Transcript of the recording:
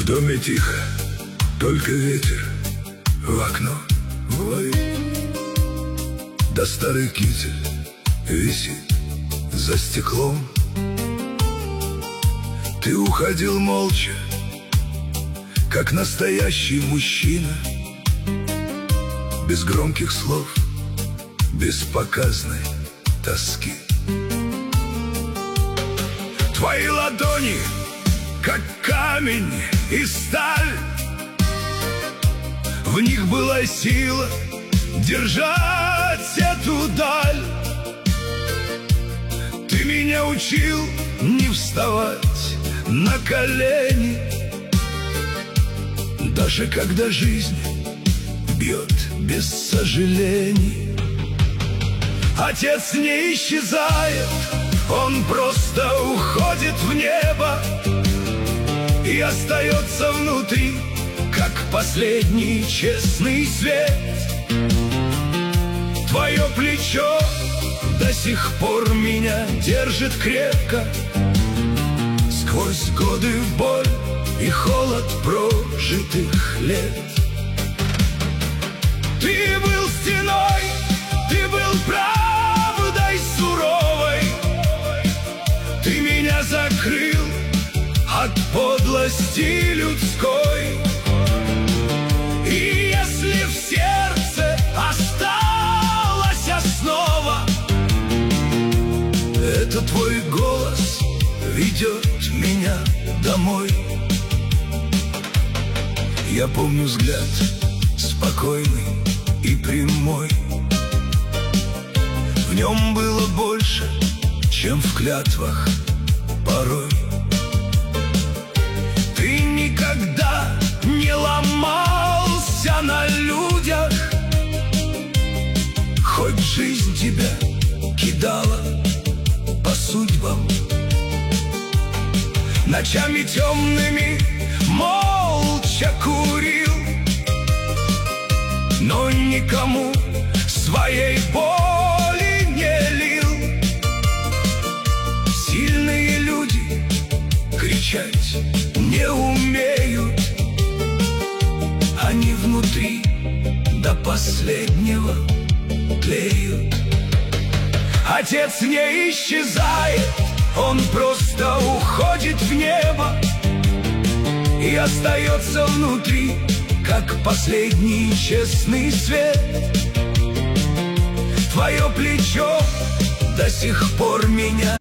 доме тихо, только ветер в окно воет. Да старый китель висит за стеклом. Ты уходил молча, как настоящий мужчина, без громких слов, без показной тоски. Твои ладони, как камень и сталь, в них была сила держать эту даль. Ты меня учил не вставать на колени, даже когда жизнь бьет без сожалений. Отец не исчезает, он просто уходит в небо и остается внутри, как последний честный свет. Твое плечо до сих пор меня держит крепко, сквозь годы в боль и холод прожитых лет. Ты был стеной, ты был правдой суровой, ты меня закрыл от подлости людской. И если в сердце осталась основа, это твой голос ведет меня домой. Я помню взгляд спокойный и прямой, в нем было больше, чем в клятвах порой. Ты никогда не ломался на людях, хоть жизнь тебя кидала по судьбам. Ночами темными молча курил, но никому своей боли не лил. Сильные люди кричать не умеют, они внутри до последнего тлеют. Отец не исчезает, он просто уходит в небо и остается внутри, как последний честный свет. Твое плечо до сих пор меня